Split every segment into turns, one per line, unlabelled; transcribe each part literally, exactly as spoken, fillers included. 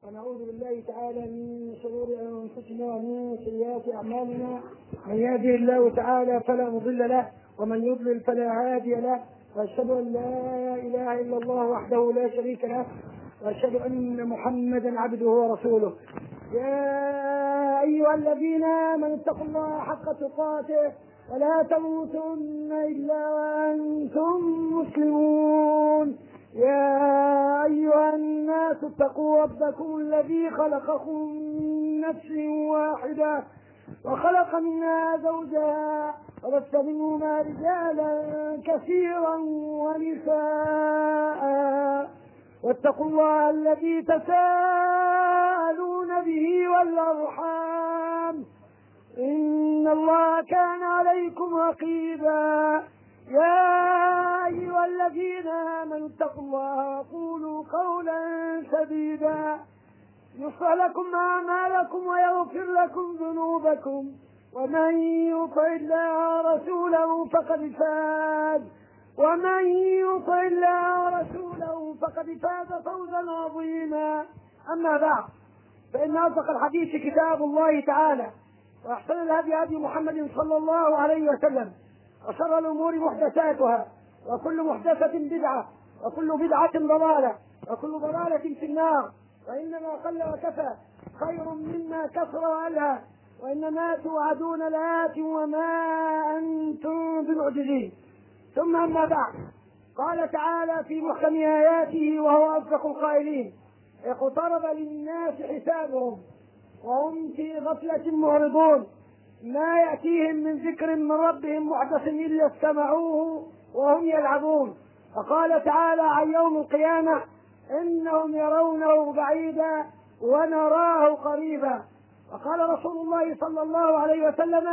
ونعوذ بالله تعالى من شرور انفسنا ومن سيئات اعمالنا. من يهده الله تعالى فلا مضل له ومن يضلل فلا هادي له، واشهد ان لا اله الا الله وحده لا شريك له، واشهد ان محمدا عبده ورسوله. يا ايها الذين امنوا اتقوا الله حق تقاته ولا تموتن الا وانتم مسلمون. يا أيها الناس اتقوا ربكم الذي خلقكم من نفس واحدة وخلق منها زوجها وبث منهما رجالا كثيرا ونساء، واتقوا الله الذي تساءلون به والأرحام إن الله كان عليكم رقيبا. يا أيها الذين آمنوا اتقوا الله وقولوا قولا سديدا يصلح لكم أعمالكم ويغفر لكم ذنوبكم، ومن يطع الله ورسوله فقد فاز ومن يطع الله ورسوله فقد فاز فوزا عظيما. أما بعد، فإن أصدق الحديث كتاب الله تعالى، وأحسن الهدي هدي محمد صلى الله عليه وسلم، وشر الأمور محدثاتها، وكل محدثة بدعة، وكل بدعة ضلالة، وكل ضلالة في النار. وإنما قل وكفى خير مما كثر وألهى، وإنما توعدون لآت وما أنتم بمعجزين. ثم أما بعد، قال تعالى في محكم آياته وهو أصدق القائلين: اقترب للناس حسابهم وهم في غفلة معرضون، ما يأتيهم من ذكر من ربهم محدث إلا استمعوه وهم يلعبون. وقال تعالى عن يوم القيامة: إنهم يرونه بعيدا ونراه قريبا. وقال رسول الله صلى الله عليه وسلم: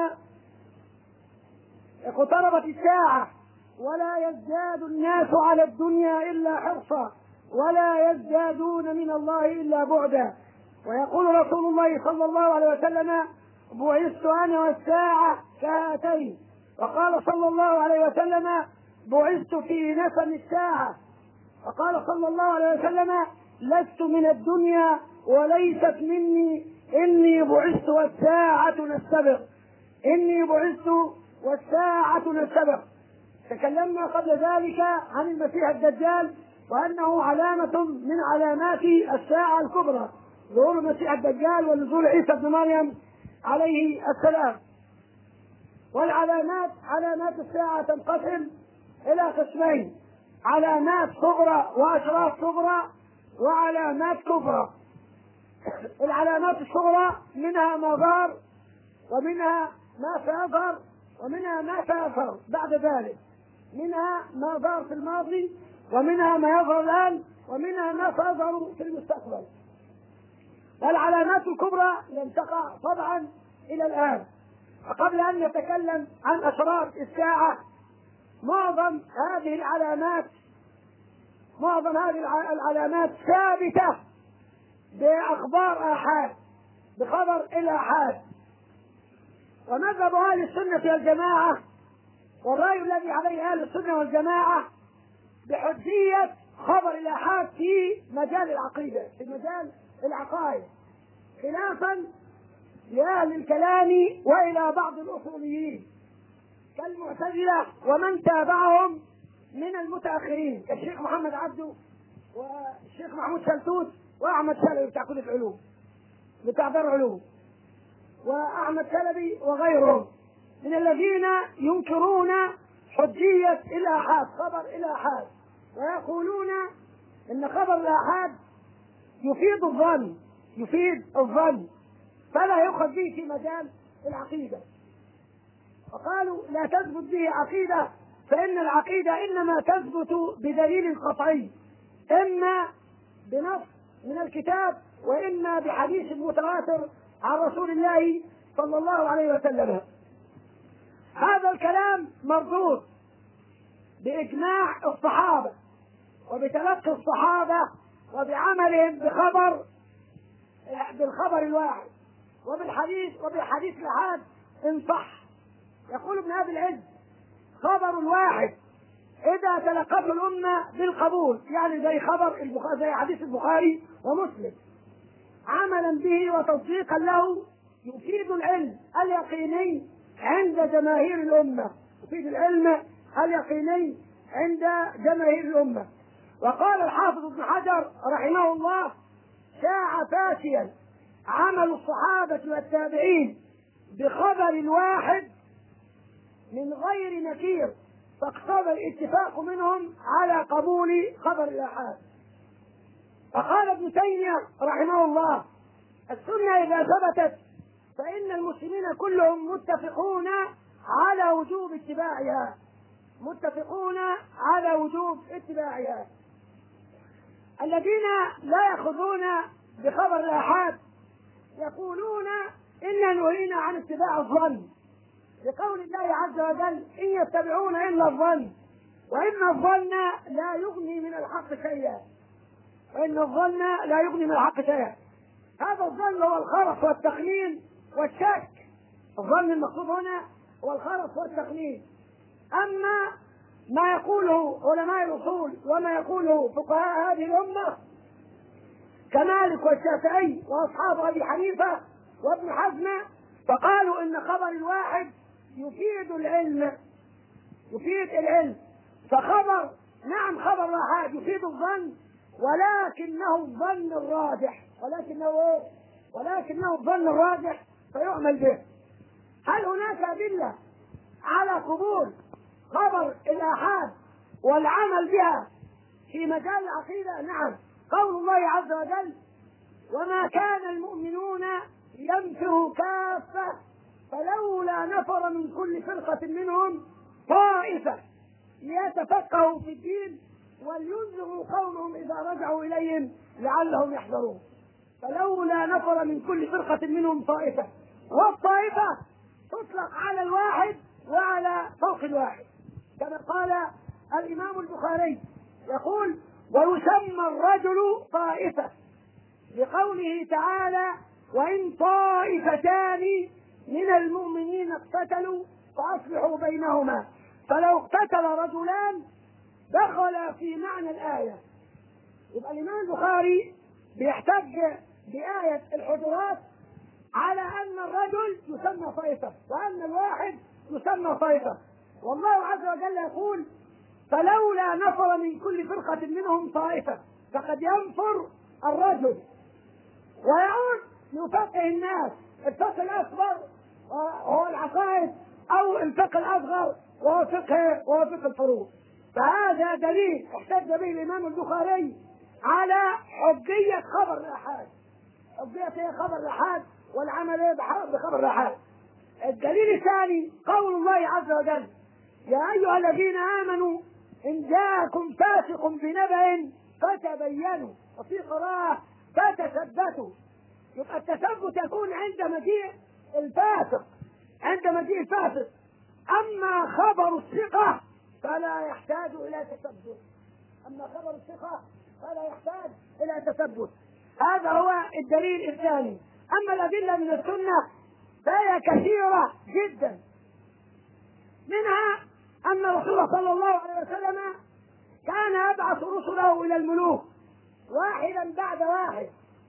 اقتربت الساعة ولا يزداد الناس على الدنيا إلا حرصا ولا يزدادون من الله إلا بعدا. ويقول رسول الله صلى الله عليه وسلم: بعثت أنا والساعة كهاتين. وقال صلى الله عليه وسلم: بعثت في نسم الساعة. وقال صلى الله عليه وسلم: لست من الدنيا وليست مني، إني بعثت والساعة نستبق إني بعثت والساعة نستبق. تكلمنا قبل ذلك عن المسيح الدجال، وأنه علامة من علامات الساعة الكبرى، ظهور المسيح الدجال ونزول عيسى ابن مريم عليه السلام. والعلامات، علامات الساعة تنقسم إلى قسمين: علامات صغرى وأشراط صغرى، وعلامات كبرى. العلامات الصغرى منها ما ظهر، ومنها ما سيظهر، ومنها ما سيظهر بعد ذلك، منها ما ظهر في الماضي، ومنها ما يظهر الآن، ومنها ما سيظهر في المستقبل. والعلامات الكبرى لم تقع طبعا إلى الآن. وقبل أن نتكلم عن أشراط الساعة، معظم هذه العلامات معظم هذه العلامات ثابتة بأخبار آحاد، بخبر الآحاد. ومذهب أهل السنة والجماعة والرأي الذي عليه أهل السنة والجماعة بحجية خبر الآحاد في مجال العقيدة، في مجال العقائد، خلافا لأهل الكلام وإلى بعض الأصوليين كالمعتزلة ومن تابعهم من المتأخرين كالشيخ محمد عبده والشيخ محمود شلتوت وأحمد شلبي بتاع كلية العلوم بتاع دار العلوم وأحمد شلبي وغيرهم من الذين ينكرون حجية الآحاد، خبر الآحاد، ويقولون إن خبر الآحاد يفيد الظن يفيد الظن فلا يؤخذ به في مجال العقيدة. وقالوا لا تثبت به عقيدة، فإن العقيدة إنما تثبت بدليل قطعي، إما بنص من الكتاب وإما بحديث متواتر عن رسول الله صلى الله عليه وسلم. هذا الكلام مردود بإجماع الصحابة وبتلقي الصحابة وبعملهم بخبر بالخبر الواحد وبالحديث وبالحديث الأحاد إن صح. يقول ابن أبي العز: خبر الواحد إذا تلقته الأمة بالقبول، يعني زي خبر البخاري، زي حديث البخاري ومسلم، عملا به وتصديقا له يفيد العلم اليقيني عند جماهير الأمة، يفيد العلم اليقيني عند جماهير الأمة. وقال الحافظ ابن حجر رحمه الله: شاع فاشيا عمل الصحابة والتابعين بخبر واحد من غير نكير، فاقتضى الاتفاق منهم على قبول خبر الآحاد. فقال ابن تيمية رحمه الله: السنة إذا ثبتت فإن المسلمين كلهم متفقون على وجوب اتباعها، متفقون على وجوب اتباعها. الذين لا يأخذون بخبر الآحاد يقولون إننا نهينا عن اتباع الظن، لقول الله عز وجل: إن يتبعون إلا الظن وإن الظن لا يغني من الحق شيئا، وإن الظن لا يغني من الحق شيئا. هذا الظن هو الخرف والتخمين والشك. الظن المقصود هنا هو الخرف والتخمين. أما ما يقوله علماء الأصول وما يقوله فقهاء هذه الأمة كمالك والشافعي وأصحاب أبي حنيفة وابن حزم، فقالوا إن خبر الواحد يفيد العلم، يفيد العلم. فخبر نعم خبر الآحاد يفيد الظن، ولكنه الظن الراجح، ولكنه ايه؟ ولكنه الظن الراجح فيعمل به. هل هناك أدلة على قبول خبر الآحاد والعمل بها في مجال العقيدة؟ نعم. قول الله عز وجل: وما كان المؤمنون لينفروا كافة فلولا نفر من كل فرقة منهم طائفة ليتفقهوا في الدين ولينذروا قومهم إذا رجعوا إليهم لعلهم يحذرون. فلولا نفر من كل فرقة منهم طائفة، والطائفة تطلق على الواحد وعلى فوق الواحد، كما قال الإمام البخاري يقول: ويسمى الرجل طائفة لقوله تعالى: وإن طائفتان من المؤمنين اقتتلوا فأصلحوا بينهما. فلو اقتتل رجلان دخل في معنى الآية. يبقى الإمام البخاري بيحتج بآية الحجرات على أن الرجل يسمى طائفة وأن الواحد يسمى طائفة، والله عز وجل يقول: فلولا نفر من كل فرقة منهم طائفة. فقد ينفر الرجل ويعود يفقه الناس. الفقه الأكبر هو العقائد، أو الفقه الأصغر وهو فقه وهو فقه الفروع. فهذا دليل احتج به الإمام البخاري على حجية خبر الآحاد، حجية خبر الآحاد والعمل بخبر الآحاد. الدليل الثاني قول الله عز وجل: يا أيها الذين آمنوا إن جاءكم فاسق بنبأ فتبينوا، وفي قراءة فتثبتوا. يبقى التثبت يكون عند مجيء الفاسق، عند مجيء الفاسق. أما خبر الثقة فلا يحتاج إلى تثبت، أما خبر الثقة فلا يحتاج إلى تثبت. هذا هو الدليل الثاني. أما الأدلة من السنة فهي كثيرة جدا، منها أن الرسول صلى الله عليه وسلم كان يبعث رسله إلى الملوك واحدا بعد واحد،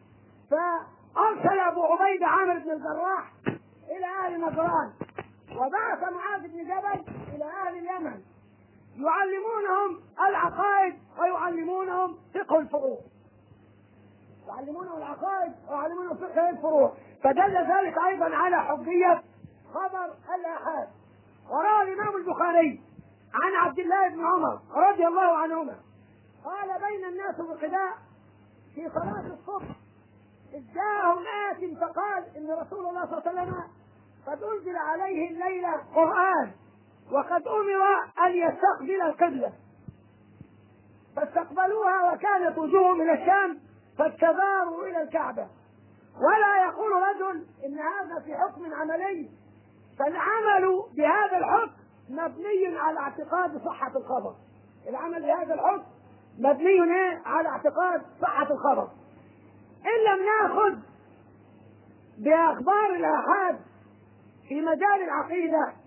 فأرسل أبو عبيدة عامر بن الجراح إلى أهل نجران، وبعث معاذ بن جبل إلى أهل اليمن يعلمونهم العقائد ويعلمونهم فقه الفروع، يعلمونهم العقائد ويعلمونهم فقه الفروع. فدل ذلك أيضا على حجية خبر الآحاد. وروى الإمام البخاري عن عبد الله بن عمر رضي الله عنهما قال: بين الناس بقداء في صلاة الصبح إذ جاءهم آت فقال إن رسول الله صلى الله عليه وسلم قد أنزل عليه الليلة قرآن وقد أمر أن يستقبل القبلة، فاستقبلوها وكانت وجوههم إلى الشام فاستداروا إلى الكعبة. ولا يقول رجل إن هذا في حكم عملي، فالعمل بهذا الحكم مبني على اعتقاد صحة الخبر. العمل بهذا الحكم مبني على اعتقاد صحة الخبر. إن لم نأخذ بأخبار الآحاد في مجال العقيدة